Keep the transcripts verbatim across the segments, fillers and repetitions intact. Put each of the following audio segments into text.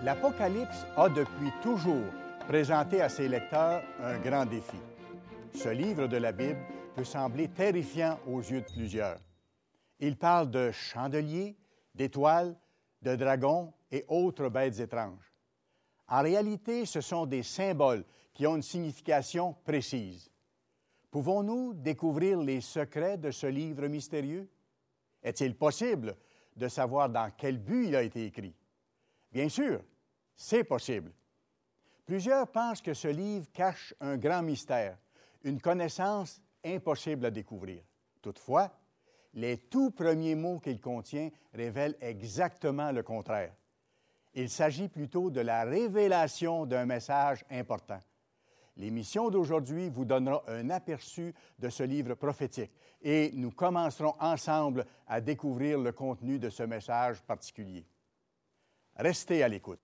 L'Apocalypse a depuis toujours présenté à ses lecteurs un grand défi. Ce livre de la Bible peut sembler terrifiant aux yeux de plusieurs. Il parle de chandeliers, d'étoiles, de dragons et autres bêtes étranges. En réalité, ce sont des symboles qui ont une signification précise. Pouvons-nous découvrir les secrets de ce livre mystérieux? Est-il possible de savoir dans quel but il a été écrit? Bien sûr, c'est possible. Plusieurs pensent que ce livre cache un grand mystère, une connaissance impossible à découvrir. Toutefois, les tout premiers mots qu'il contient révèlent exactement le contraire. Il s'agit plutôt de la révélation d'un message important. L'émission d'aujourd'hui vous donnera un aperçu de ce livre prophétique et nous commencerons ensemble à découvrir le contenu de ce message particulier. Restez à l'écoute.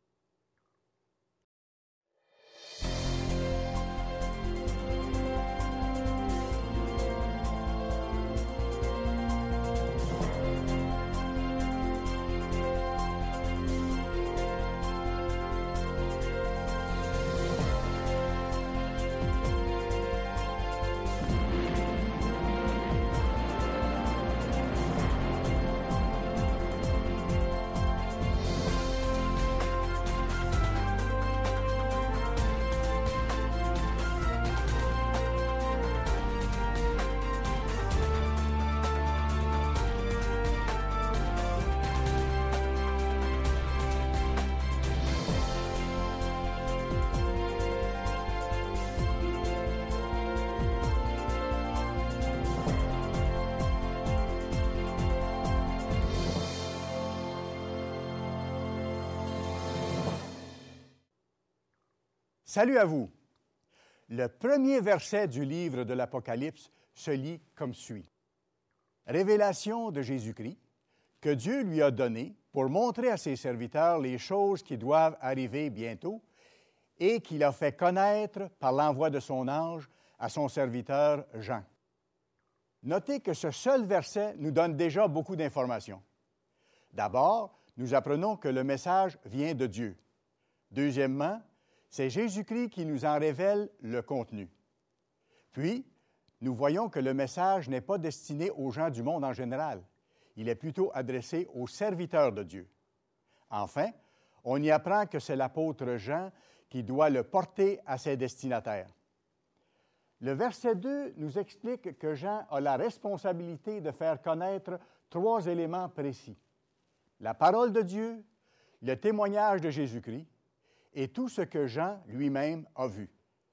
Salut à vous! Le premier verset du livre de l'Apocalypse se lit comme suit. Révélation de Jésus-Christ que Dieu lui a donnée pour montrer à ses serviteurs les choses qui doivent arriver bientôt et qu'il a fait connaître par l'envoi de son ange à son serviteur Jean. Notez que ce seul verset nous donne déjà beaucoup d'informations. D'abord, nous apprenons que le message vient de Dieu. Deuxièmement, c'est Jésus-Christ qui nous en révèle le contenu. Puis, nous voyons que le message n'est pas destiné aux gens du monde en général. Il est plutôt adressé aux serviteurs de Dieu. Enfin, on y apprend que c'est l'apôtre Jean qui doit le porter à ses destinataires. Le verset deux nous explique que Jean a la responsabilité de faire connaître trois éléments précis. La parole de Dieu, le témoignage de Jésus-Christ, et tout ce que Jean lui-même a vu.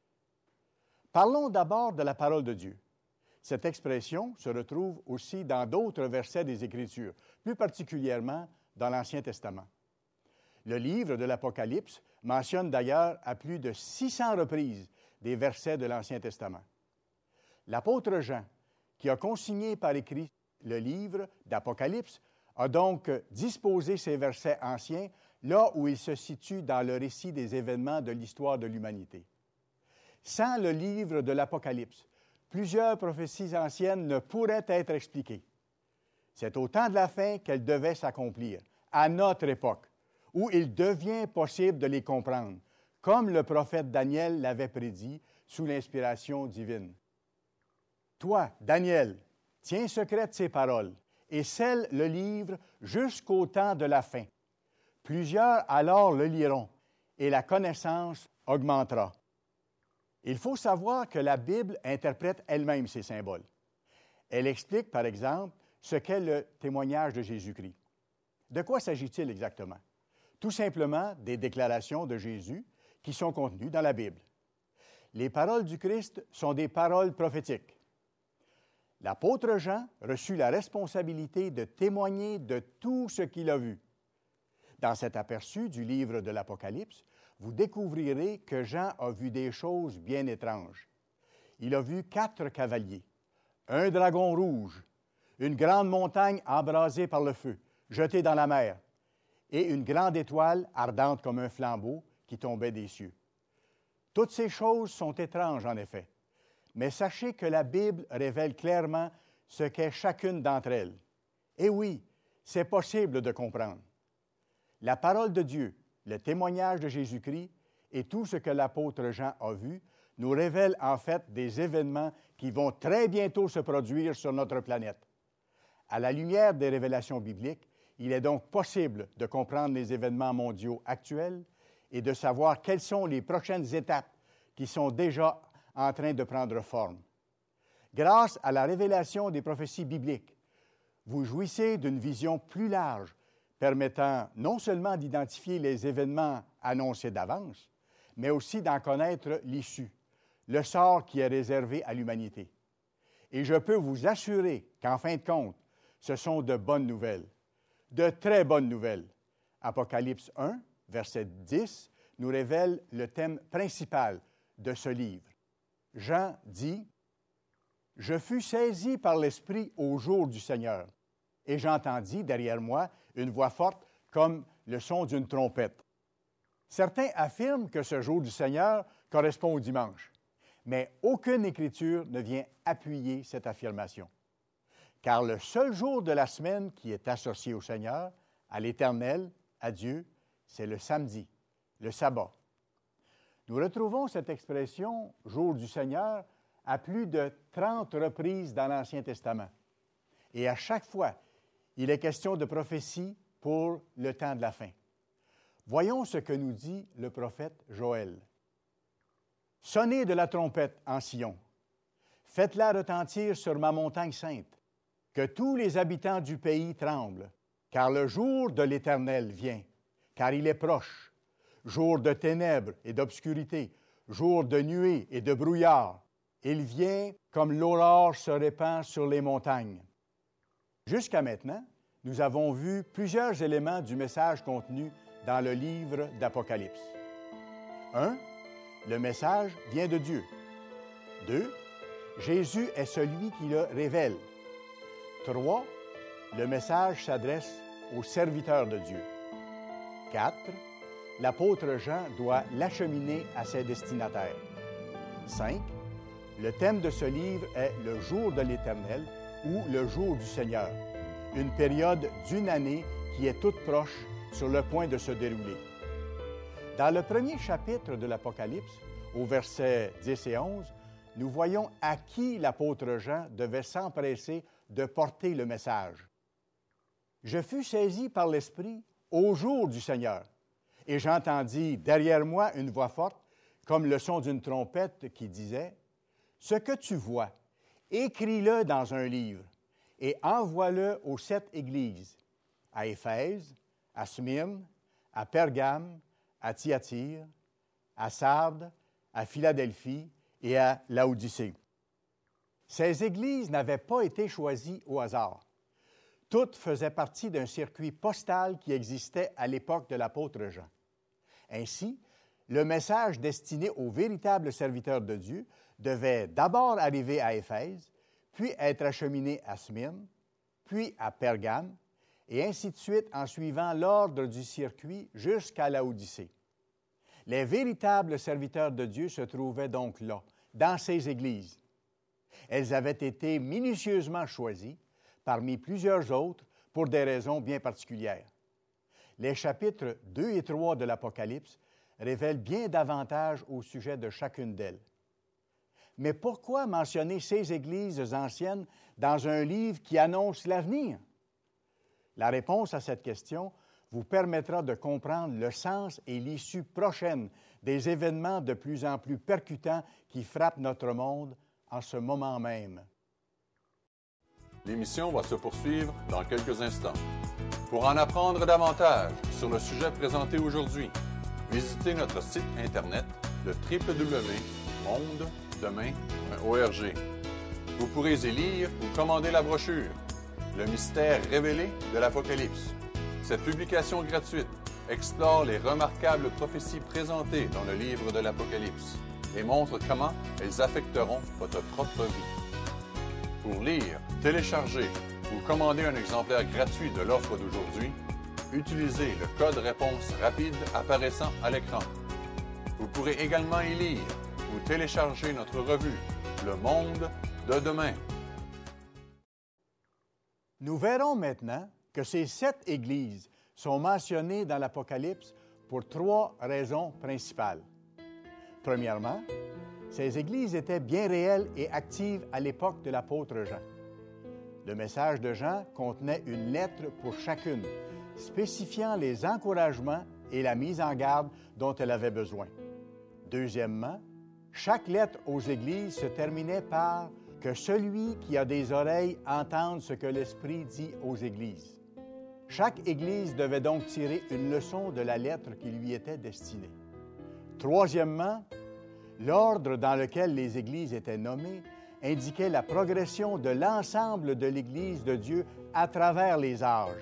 Parlons d'abord de la parole de Dieu. Cette expression se retrouve aussi dans d'autres versets des Écritures, plus particulièrement dans l'Ancien Testament. Le livre de l'Apocalypse mentionne d'ailleurs à plus de six cents reprises des versets de l'Ancien Testament. L'apôtre Jean, qui a consigné par écrit le livre d'Apocalypse, a donc disposé ces versets anciens là où ils se situent dans le récit des événements de l'histoire de l'humanité. Sans le livre de l'Apocalypse, plusieurs prophéties anciennes ne pourraient être expliquées. C'est au temps de la fin qu'elles devaient s'accomplir, à notre époque, où il devient possible de les comprendre, comme le prophète Daniel l'avait prédit sous l'inspiration divine. Toi, Daniel, tiens secrète ces paroles et scelle le livre jusqu'au temps de la fin. Plusieurs alors le liront et la connaissance augmentera. Il faut savoir que la Bible interprète elle-même ces symboles. Elle explique, par exemple, ce qu'est le témoignage de Jésus-Christ. De quoi s'agit-il exactement? Tout simplement des déclarations de Jésus qui sont contenues dans la Bible. Les paroles du Christ sont des paroles prophétiques. L'apôtre Jean reçut la responsabilité de témoigner de tout ce qu'il a vu. Dans cet aperçu du livre de l'Apocalypse, vous découvrirez que Jean a vu des choses bien étranges. Il a vu quatre cavaliers, un dragon rouge, une grande montagne embrasée par le feu, jetée dans la mer, et une grande étoile ardente comme un flambeau qui tombait des cieux. Toutes ces choses sont étranges, en effet, mais sachez que la Bible révèle clairement ce qu'est chacune d'entre elles. Et oui, c'est possible de comprendre. La parole de Dieu, le témoignage de Jésus-Christ et tout ce que l'apôtre Jean a vu nous révèlent en fait des événements qui vont très bientôt se produire sur notre planète. À la lumière des révélations bibliques, il est donc possible de comprendre les événements mondiaux actuels et de savoir quelles sont les prochaines étapes qui sont déjà en train de prendre forme. Grâce à la révélation des prophéties bibliques, vous jouissez d'une vision plus large, permettant non seulement d'identifier les événements annoncés d'avance, mais aussi d'en connaître l'issue, le sort qui est réservé à l'humanité. Et je peux vous assurer qu'en fin de compte, ce sont de bonnes nouvelles, de très bonnes nouvelles. Apocalypse un, verset dix, nous révèle le thème principal de ce livre. Jean dit « Je fus saisi par l'Esprit au jour du Seigneur, et j'entendis derrière moi une voix forte comme le son d'une trompette. » Certains affirment que ce jour du Seigneur correspond au dimanche, mais aucune écriture ne vient appuyer cette affirmation. Car le seul jour de la semaine qui est associé au Seigneur, à l'Éternel, à Dieu, c'est le samedi, le sabbat. Nous retrouvons cette expression « jour du Seigneur » à plus de trente reprises dans l'Ancien Testament. Et à chaque fois, il est question de prophétie pour le temps de la fin. Voyons ce que nous dit le prophète Joël. « Sonnez de la trompette en Sion, faites-la retentir sur ma montagne sainte, que tous les habitants du pays tremblent, car le jour de l'Éternel vient, car il est proche, jour de ténèbres et d'obscurité, jour de nuées et de brouillard. Il vient comme l'aurore se répand sur les montagnes. » Jusqu'à maintenant, nous avons vu plusieurs éléments du message contenu dans le livre d'Apocalypse. un. Le message vient de Dieu. deux. Jésus est celui qui le révèle. trois. Le message s'adresse aux serviteurs de Dieu. quatre. L'apôtre Jean doit l'acheminer à ses destinataires. cinq. Le thème de ce livre est le jour de l'Éternel ou le jour du Seigneur, une période d'une année qui est toute proche sur le point de se dérouler. Dans le premier chapitre de l'Apocalypse, au verset dix et onze, nous voyons à qui l'apôtre Jean devait s'empresser de porter le message. « Je fus saisi par l'Esprit au jour du Seigneur, et j'entendis derrière moi une voix forte, comme le son d'une trompette qui disait, « Ce que tu vois, écris-le dans un livre, et envoie-le aux sept églises, à Éphèse, à Smyrne, à Pergame, à Thyatire, à Sardes, à Philadelphie et à Laodicée. » Ces églises n'avaient pas été choisies au hasard. Toutes faisaient partie d'un circuit postal qui existait à l'époque de l'apôtre Jean. Ainsi, le message destiné aux véritables serviteurs de Dieu devait d'abord arriver à Éphèse, puis être acheminé à Smyrne, puis à Pergame, et ainsi de suite en suivant l'ordre du circuit jusqu'à Laodicée. Les véritables serviteurs de Dieu se trouvaient donc là, dans ces églises. Elles avaient été minutieusement choisies, parmi plusieurs autres, pour des raisons bien particulières. Les chapitres deux et trois de l'Apocalypse révèlent bien davantage au sujet de chacune d'elles. Mais pourquoi mentionner ces églises anciennes dans un livre qui annonce l'avenir? La réponse à cette question vous permettra de comprendre le sens et l'issue prochaine des événements de plus en plus percutants qui frappent notre monde en ce moment même. L'émission va se poursuivre dans quelques instants. Pour en apprendre davantage sur le sujet présenté aujourd'hui, visitez notre site Internet, le w w w point monde demain point org. Vous pourrez y lire ou commander la brochure « Le mystère révélé de l'Apocalypse ». Cette publication gratuite explore les remarquables prophéties présentées dans le livre de l'Apocalypse et montre comment elles affecteront votre propre vie. Pour lire, télécharger ou commander un exemplaire gratuit de l'offre d'aujourd'hui, utilisez le code réponse rapide apparaissant à l'écran. Vous pourrez également y lire ou télécharger notre revue « Le monde de demain ». Nous verrons maintenant que ces sept églises sont mentionnées dans l'Apocalypse pour trois raisons principales. Premièrement, ces églises étaient bien réelles et actives à l'époque de l'apôtre Jean. Le message de Jean contenait une lettre pour chacune, spécifiant les encouragements et la mise en garde dont elle avait besoin. Deuxièmement, chaque lettre aux églises se terminait par « Que celui qui a des oreilles entende ce que l'Esprit dit aux églises ». Chaque église devait donc tirer une leçon de la lettre qui lui était destinée. Troisièmement, l'ordre dans lequel les églises étaient nommées indiquait la progression de l'ensemble de l'Église de Dieu à travers les âges.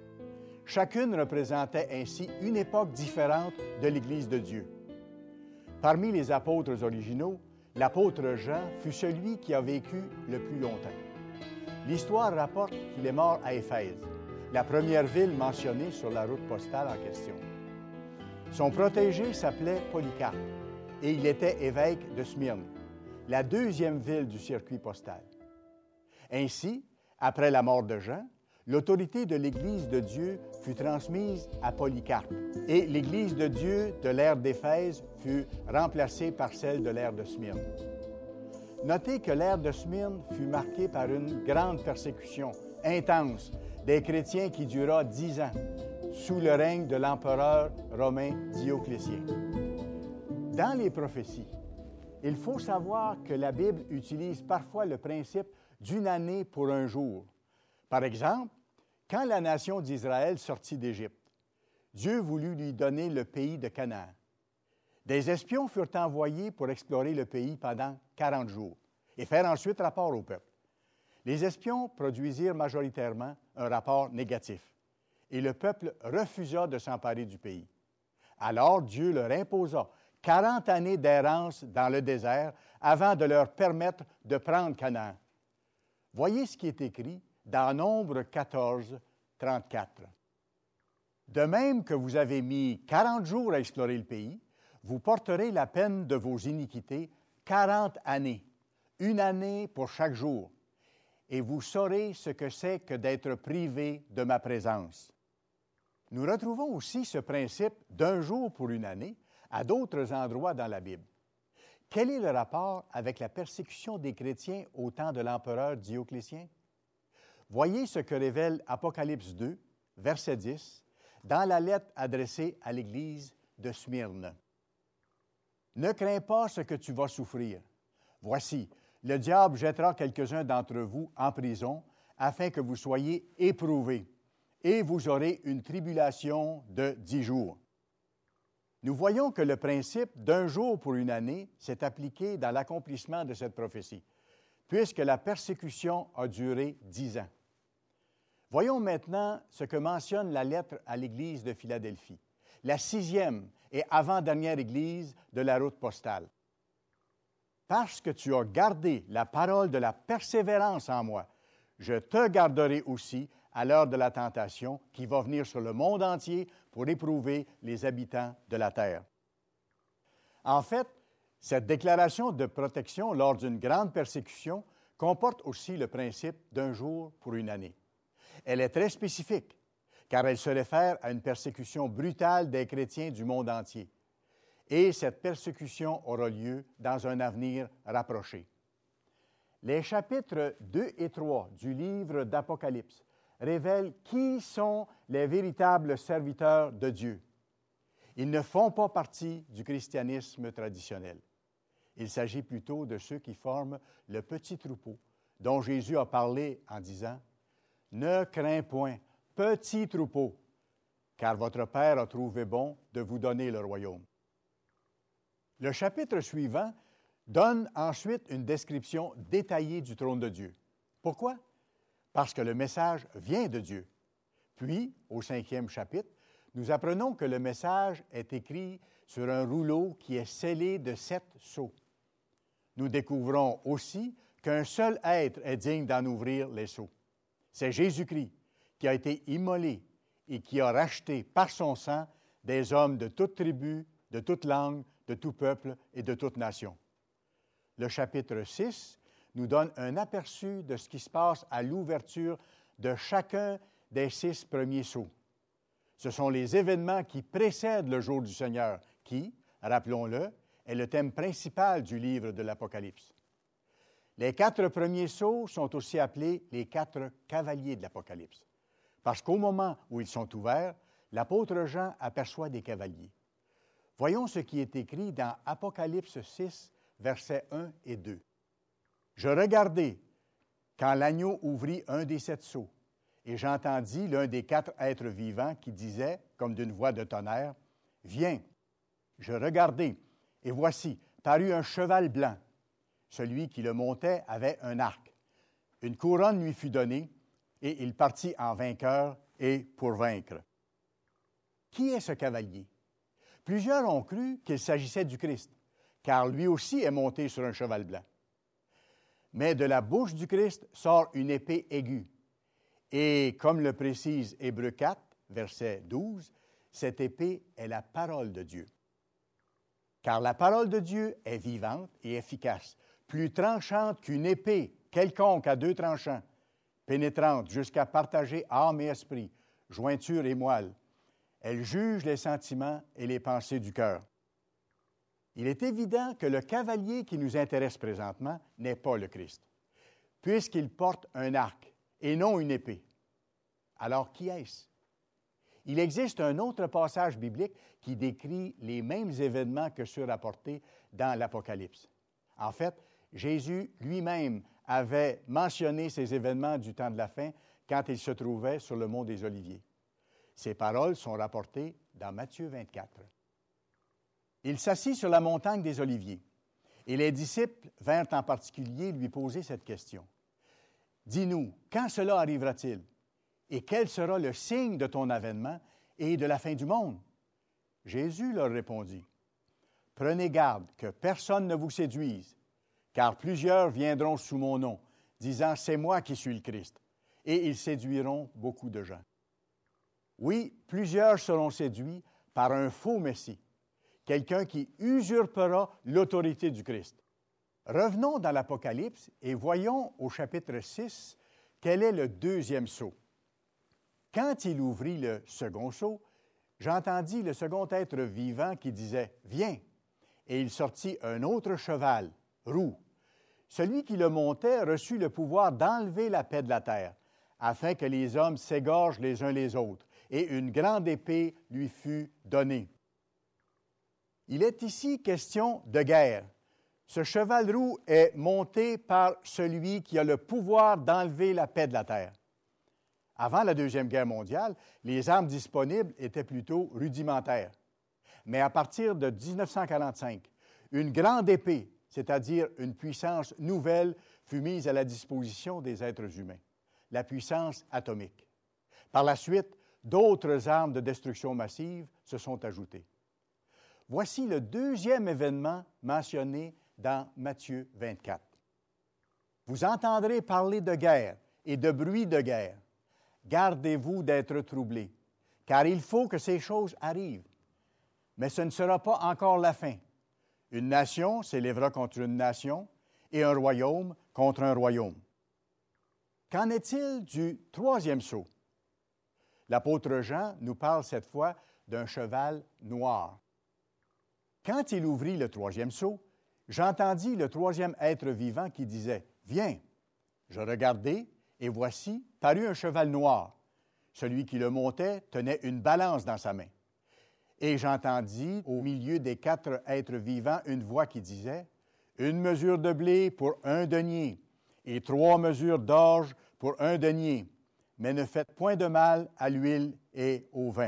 Chacune représentait ainsi une époque différente de l'Église de Dieu. Parmi les apôtres originaux, l'apôtre Jean fut celui qui a vécu le plus longtemps. L'histoire rapporte qu'il est mort à Éphèse, la première ville mentionnée sur la route postale en question. Son protégé s'appelait Polycarpe et il était évêque de Smyrne, la deuxième ville du circuit postal. Ainsi, après la mort de Jean, l'autorité de l'Église de Dieu fut transmise à Polycarpe et l'Église de Dieu de l'ère d'Éphèse fut remplacée par celle de l'ère de Smyrne. Notez que l'ère de Smyrne fut marquée par une grande persécution intense des chrétiens qui dura dix ans, sous le règne de l'empereur romain Dioclétien. Dans les prophéties, il faut savoir que la Bible utilise parfois le principe d'une année pour un jour. Par exemple, quand la nation d'Israël sortit d'Égypte, Dieu voulut lui donner le pays de Canaan. Des espions furent envoyés pour explorer le pays pendant quarante jours et faire ensuite rapport au peuple. Les espions produisirent majoritairement un rapport négatif et le peuple refusa de s'emparer du pays. Alors Dieu leur imposa quarante années d'errance dans le désert avant de leur permettre de prendre Canaan. Voyez ce qui est écrit dans Nombre quatorze, trente-quatre. De même que vous avez mis quarante jours à explorer le pays, vous porterez la peine de vos iniquités quarante années, une année pour chaque jour, et vous saurez ce que c'est que d'être privé de ma présence. Nous retrouvons aussi ce principe d'un jour pour une année à d'autres endroits dans la Bible. Quel est le rapport avec la persécution des chrétiens au temps de l'empereur Dioclétien? Voyez ce que révèle Apocalypse deux, verset dix, dans la lettre adressée à l'Église de Smyrne. « Ne crains pas ce que tu vas souffrir. Voici, le diable jettera quelques-uns d'entre vous en prison, afin que vous soyez éprouvés, et vous aurez une tribulation de dix jours. » Nous voyons que le principe d'un jour pour une année s'est appliqué dans l'accomplissement de cette prophétie, puisque la persécution a duré dix ans. Voyons maintenant ce que mentionne la lettre à l'Église de Philadelphie, la sixième et avant-dernière Église de la route postale. « Parce que tu as gardé la parole de la persévérance en moi, je te garderai aussi à l'heure de la tentation qui va venir sur le monde entier pour éprouver les habitants de la terre. » En fait, cette déclaration de protection lors d'une grande persécution comporte aussi le principe d'un jour pour une année. Elle est très spécifique, car elle se réfère à une persécution brutale des chrétiens du monde entier. Et cette persécution aura lieu dans un avenir rapproché. Les chapitres deux et trois du livre d'Apocalypse révèlent qui sont les véritables serviteurs de Dieu. Ils ne font pas partie du christianisme traditionnel. Il s'agit plutôt de ceux qui forment le petit troupeau dont Jésus a parlé en disant « Ne crains point, petit troupeau, car votre Père a trouvé bon de vous donner le royaume. » Le chapitre suivant donne ensuite une description détaillée du trône de Dieu. Pourquoi? Parce que le message vient de Dieu. Puis, au cinquième chapitre, nous apprenons que le message est écrit sur un rouleau qui est scellé de sept sceaux. Nous découvrons aussi qu'un seul être est digne d'en ouvrir les sceaux. C'est Jésus-Christ qui a été immolé et qui a racheté par son sang des hommes de toute tribu, de toute langue, de tout peuple et de toute nation. Le chapitre six nous donne un aperçu de ce qui se passe à l'ouverture de chacun des six premiers sceaux. Ce sont les événements qui précèdent le jour du Seigneur qui, rappelons-le, est le thème principal du livre de l'Apocalypse. Les quatre premiers sceaux sont aussi appelés les quatre cavaliers de l'Apocalypse, parce qu'au moment où ils sont ouverts, l'apôtre Jean aperçoit des cavaliers. Voyons ce qui est écrit dans Apocalypse six, versets un et deux. « Je regardai quand l'agneau ouvrit un des sept sceaux, et j'entendis l'un des quatre êtres vivants qui disait, comme d'une voix de tonnerre, « Viens !» Je regardai, et voici, parut un cheval blanc. Celui qui le montait avait un arc. Une couronne lui fut donnée, et il partit en vainqueur et pour vaincre. Qui est ce cavalier? Plusieurs ont cru qu'il s'agissait du Christ, car lui aussi est monté sur un cheval blanc. Mais de la bouche du Christ sort une épée aiguë. Et comme le précise Hébreux quatre, verset douze, cette épée est la parole de Dieu. Car la parole de Dieu est vivante et efficace, plus tranchante qu'une épée quelconque à deux tranchants, pénétrante jusqu'à partager âme et esprit, jointure et moelle. Elle juge les sentiments et les pensées du cœur. Il est évident que le cavalier qui nous intéresse présentement n'est pas le Christ, puisqu'il porte un arc et non une épée. Alors, qui est-ce? Il existe un autre passage biblique qui décrit les mêmes événements que ceux rapportés dans l'Apocalypse. En fait, Jésus lui-même avait mentionné ces événements du temps de la fin quand il se trouvait sur le mont des Oliviers. Ces paroles sont rapportées dans Matthieu vingt-quatre. Il s'assit sur la montagne des Oliviers, et les disciples vinrent en particulier lui poser cette question. « Dis-nous, quand cela arrivera-t-il? Et quel sera le signe de ton avènement et de la fin du monde? » Jésus leur répondit, « Prenez garde que personne ne vous séduise, car plusieurs viendront sous mon nom, disant, c'est moi qui suis le Christ, et ils séduiront beaucoup de gens. Oui, plusieurs seront séduits par un faux Messie, quelqu'un qui usurpera l'autorité du Christ. Revenons dans l'Apocalypse et voyons au chapitre six quel est le deuxième sceau. Quand il ouvrit le second sceau, j'entendis le second être vivant qui disait « Viens !» et il sortit un autre cheval, roux. Celui qui le montait reçut le pouvoir d'enlever la paix de la terre, afin que les hommes s'égorgent les uns les autres, et une grande épée lui fut donnée. Il est ici question de guerre. Ce cheval roux est monté par celui qui a le pouvoir d'enlever la paix de la terre. Avant la Deuxième Guerre mondiale, les armes disponibles étaient plutôt rudimentaires. Mais à partir de dix-neuf cent quarante-cinq, une grande épée, c'est-à-dire une puissance nouvelle, fut mise à la disposition des êtres humains, la puissance atomique. Par la suite, d'autres armes de destruction massive se sont ajoutées. Voici le deuxième événement mentionné dans Matthieu vingt-quatre. Vous entendrez parler de guerre et de bruit de guerre. Gardez-vous d'être troublés, car il faut que ces choses arrivent. Mais ce ne sera pas encore la fin. Une nation s'élèvera contre une nation et un royaume contre un royaume. Qu'en est-il du troisième sceau? L'apôtre Jean nous parle cette fois d'un cheval noir. Quand il ouvrit le troisième sceau, j'entendis le troisième être vivant qui disait « Viens !» Je regardai, et voici, parut un cheval noir. Celui qui le montait tenait une balance dans sa main. Et j'entendis au milieu des quatre êtres vivants une voix qui disait « Une mesure de blé pour un denier, et trois mesures d'orge pour un denier, mais ne faites point de mal à l'huile et au vin. »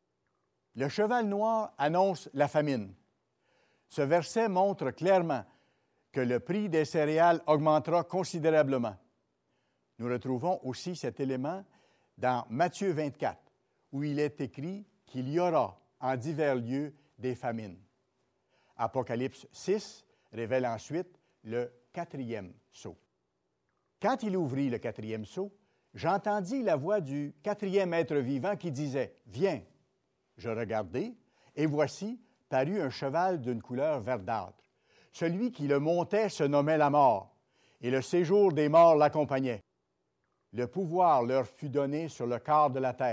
Le cheval noir annonce la famine. Ce verset montre clairement que le prix des céréales augmentera considérablement. Nous retrouvons aussi cet élément dans Matthieu vingt-quatre, où il est écrit qu'il y aura en divers lieux des famines. Apocalypse six révèle ensuite le quatrième sceau. Quand il ouvrit le quatrième sceau, j'entendis la voix du quatrième être vivant qui disait « Viens !» Je regardai, et voici, parut un cheval d'une couleur verdâtre. Celui qui le montait se nommait la mort, et le séjour des morts l'accompagnait. Le pouvoir leur fut donné sur le quart de la terre,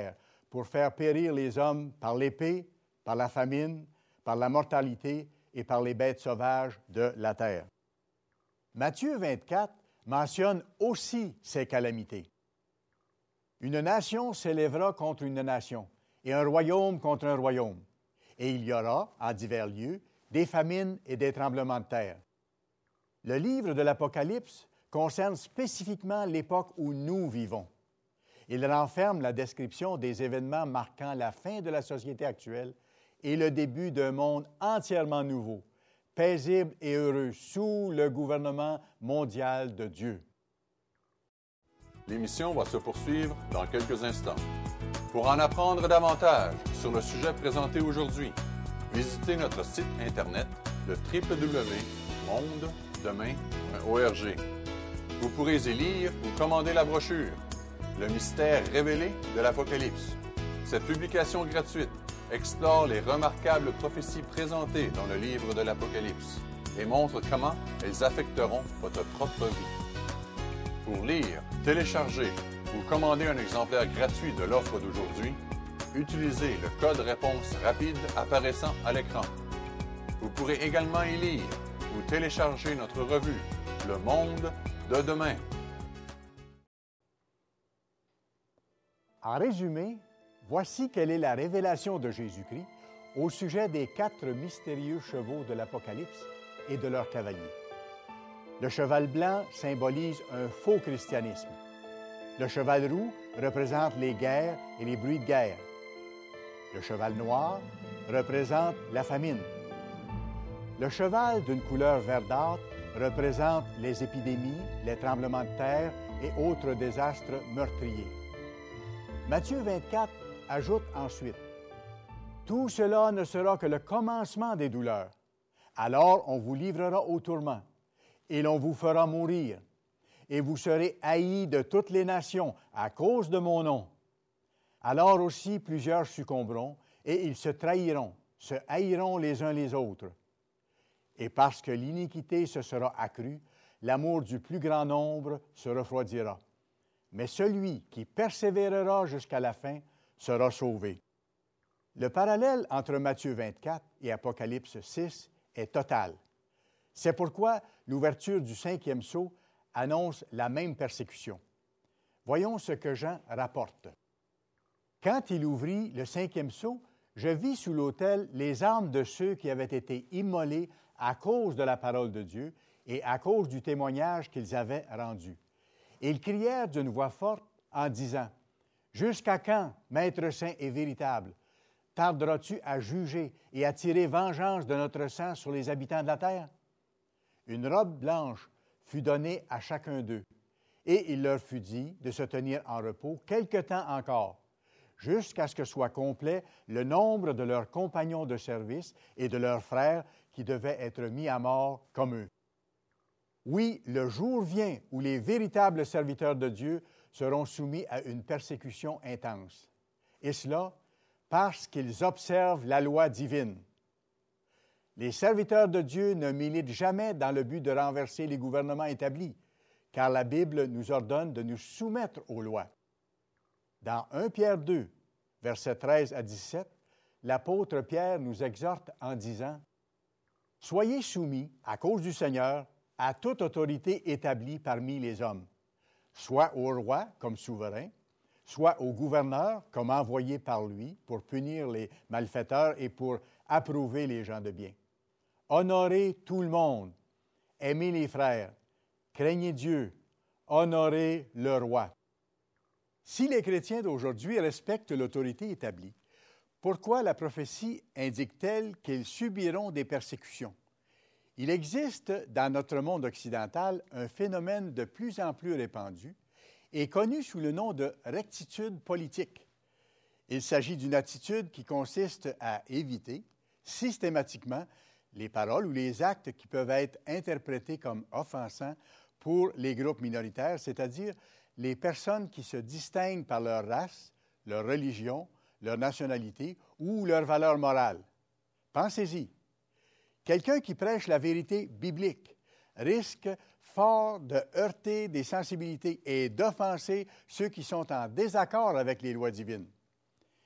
pour faire périr les hommes par l'épée, par la famine, par la mortalité et par les bêtes sauvages de la terre. Matthieu vingt-quatre mentionne aussi ces calamités. Une nation s'élèvera contre une nation, et un royaume contre un royaume. Et il y aura, en divers lieux, des famines et des tremblements de terre. Le livre de l'Apocalypse concerne spécifiquement l'époque où nous vivons. Il renferme la description des événements marquant la fin de la société actuelle et le début d'un monde entièrement nouveau, paisible et heureux sous le gouvernement mondial de Dieu. L'émission va se poursuivre dans quelques instants. Pour en apprendre davantage sur le sujet présenté aujourd'hui, visitez notre site Internet, le w w w point monde demain point org. Vous pourrez y lire ou commander la brochure « Le mystère révélé de l'Apocalypse ». Cette publication gratuite explore les remarquables prophéties présentées dans le livre de l'Apocalypse et montre comment elles affecteront votre propre vie. Pour lire, télécharger ou commander un exemplaire gratuit de l'offre d'aujourd'hui, utilisez le code réponse rapide apparaissant à l'écran. Vous pourrez également y lire ou télécharger notre revue « Le monde de demain ». En résumé, voici quelle est la révélation de Jésus-Christ au sujet des quatre mystérieux chevaux de l'Apocalypse et de leurs cavaliers. Le cheval blanc symbolise un faux christianisme. Le cheval roux représente les guerres et les bruits de guerre. Le cheval noir représente la famine. Le cheval d'une couleur verdâtre représente les épidémies, les tremblements de terre et autres désastres meurtriers. Matthieu vingt-quatre ajoute ensuite « Tout cela ne sera que le commencement des douleurs. Alors on vous livrera au tourment, et l'on vous fera mourir, et vous serez haïs de toutes les nations à cause de mon nom. Alors aussi plusieurs succomberont, et ils se trahiront, se haïront les uns les autres. Et parce que l'iniquité se sera accrue, l'amour du plus grand nombre se refroidira. Mais celui qui persévérera jusqu'à la fin sera sauvé. » Le parallèle entre Matthieu vingt-quatre et Apocalypse six est total. C'est pourquoi l'ouverture du cinquième sceau annonce la même persécution. Voyons ce que Jean rapporte. « Quand il ouvrit le cinquième sceau, je vis sous l'autel les âmes de ceux qui avaient été immolés à cause de la parole de Dieu et à cause du témoignage qu'ils avaient rendu. Et ils crièrent d'une voix forte en disant, « Jusqu'à quand, Maître saint et véritable, tarderas-tu à juger et à tirer vengeance de notre sang sur les habitants de la terre? » Une robe blanche fut donnée à chacun d'eux, et il leur fut dit de se tenir en repos quelque temps encore, jusqu'à ce que soit complet le nombre de leurs compagnons de service et de leurs frères qui devaient être mis à mort comme eux. Oui, le jour vient où les véritables serviteurs de Dieu seront soumis à une persécution intense. Et cela parce qu'ils observent la loi divine. Les serviteurs de Dieu ne militent jamais dans le but de renverser les gouvernements établis, car la Bible nous ordonne de nous soumettre aux lois. Dans Première Pierre deux, versets treize à dix-sept, l'apôtre Pierre nous exhorte en disant « Soyez soumis, à cause du Seigneur, à toute autorité établie parmi les hommes, soit au roi comme souverain, soit au gouverneur comme envoyé par lui pour punir les malfaiteurs et pour approuver les gens de bien. Honorez tout le monde, aimez les frères, craignez Dieu, honorez le roi. » Si les chrétiens d'aujourd'hui respectent l'autorité établie, pourquoi la prophétie indique-t-elle qu'ils subiront des persécutions? Il existe dans notre monde occidental un phénomène de plus en plus répandu et connu sous le nom de rectitude politique. Il s'agit d'une attitude qui consiste à éviter systématiquement les paroles ou les actes qui peuvent être interprétés comme offensants pour les groupes minoritaires, c'est-à-dire les personnes qui se distinguent par leur race, leur religion, leur nationalité ou leur valeur morale. Pensez-y. Quelqu'un qui prêche la vérité biblique risque fort de heurter des sensibilités et d'offenser ceux qui sont en désaccord avec les lois divines.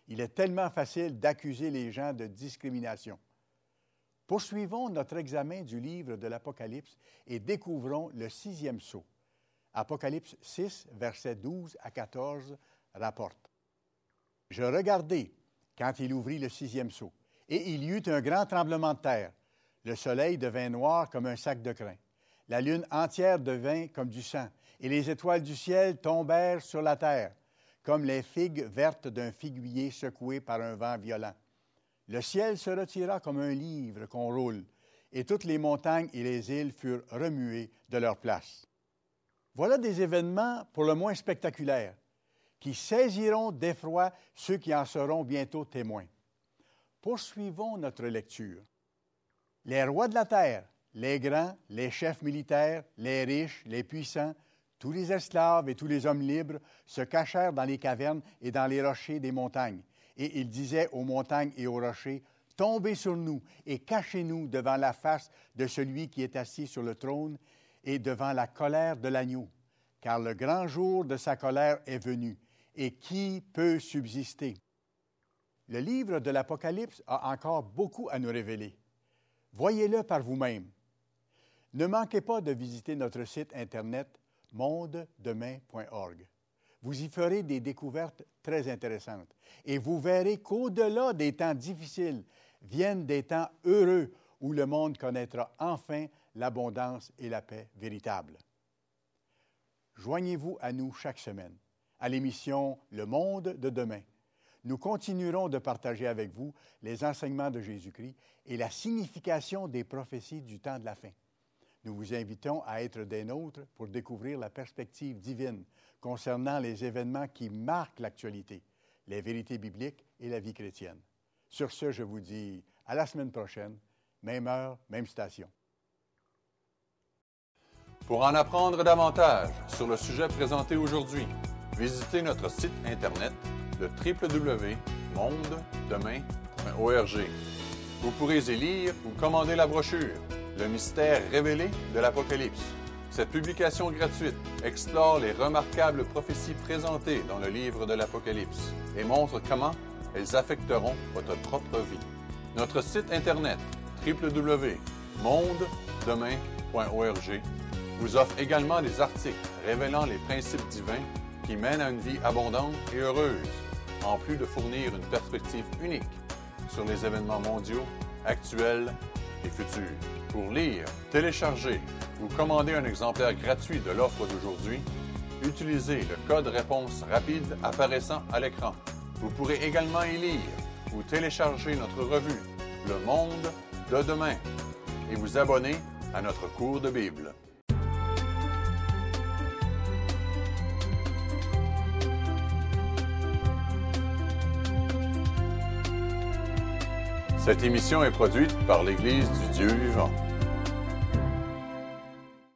Il est tellement facile d'accuser les gens de discrimination. Poursuivons notre examen du livre de l'Apocalypse et découvrons le sixième sceau. Apocalypse six, versets douze à quatorze, rapporte. « Je regardai quand il ouvrit le sixième sceau, et il y eut un grand tremblement de terre. Le soleil devint noir comme un sac de crin. La lune entière devint comme du sang, et les étoiles du ciel tombèrent sur la terre, comme les figues vertes d'un figuier secoué par un vent violent. Le ciel se retira comme un livre qu'on roule, et toutes les montagnes et les îles furent remuées de leur place. » Voilà des événements pour le moins spectaculaires, qui saisiront d'effroi ceux qui en seront bientôt témoins. Poursuivons notre lecture. Les rois de la terre, les grands, les chefs militaires, les riches, les puissants, tous les esclaves et tous les hommes libres se cachèrent dans les cavernes et dans les rochers des montagnes. Et ils disaient aux montagnes et aux rochers, « Tombez sur nous et cachez-nous devant la face de celui qui est assis sur le trône et devant la colère de l'agneau, car le grand jour de sa colère est venu, et qui peut subsister? » Le livre de l'Apocalypse a encore beaucoup à nous révéler. Voyez-le par vous-même. Ne manquez pas de visiter notre site Internet monde demain point org. Vous y ferez des découvertes très intéressantes et vous verrez qu'au-delà des temps difficiles viennent des temps heureux où le monde connaîtra enfin l'abondance et la paix véritable. Joignez-vous à nous chaque semaine à l'émission Le Monde de demain. Nous continuerons de partager avec vous les enseignements de Jésus-Christ et la signification des prophéties du temps de la fin. Nous vous invitons à être des nôtres pour découvrir la perspective divine concernant les événements qui marquent l'actualité, les vérités bibliques et la vie chrétienne. Sur ce, je vous dis à la semaine prochaine, même heure, même station. Pour en apprendre davantage sur le sujet présenté aujourd'hui, visitez notre site Internet le w w w point monde demain point org. Vous pourrez y lire ou commander la brochure « Le mystère révélé de l'Apocalypse ». Cette publication gratuite explore les remarquables prophéties présentées dans le livre de l'Apocalypse et montre comment elles affecteront votre propre vie. Notre site Internet w w w point monde demain point org vous offre également des articles révélant les principes divins qui mènent à une vie abondante et heureuse, en plus de fournir une perspective unique sur les événements mondiaux, actuels et futurs. Pour lire, télécharger ou commander un exemplaire gratuit de l'offre d'aujourd'hui, utilisez le code réponse rapide apparaissant à l'écran. Vous pourrez également y lire ou télécharger notre revue « Le Monde de demain » et vous abonner à notre cours de Bible. Cette émission est produite par l'Église du Dieu vivant.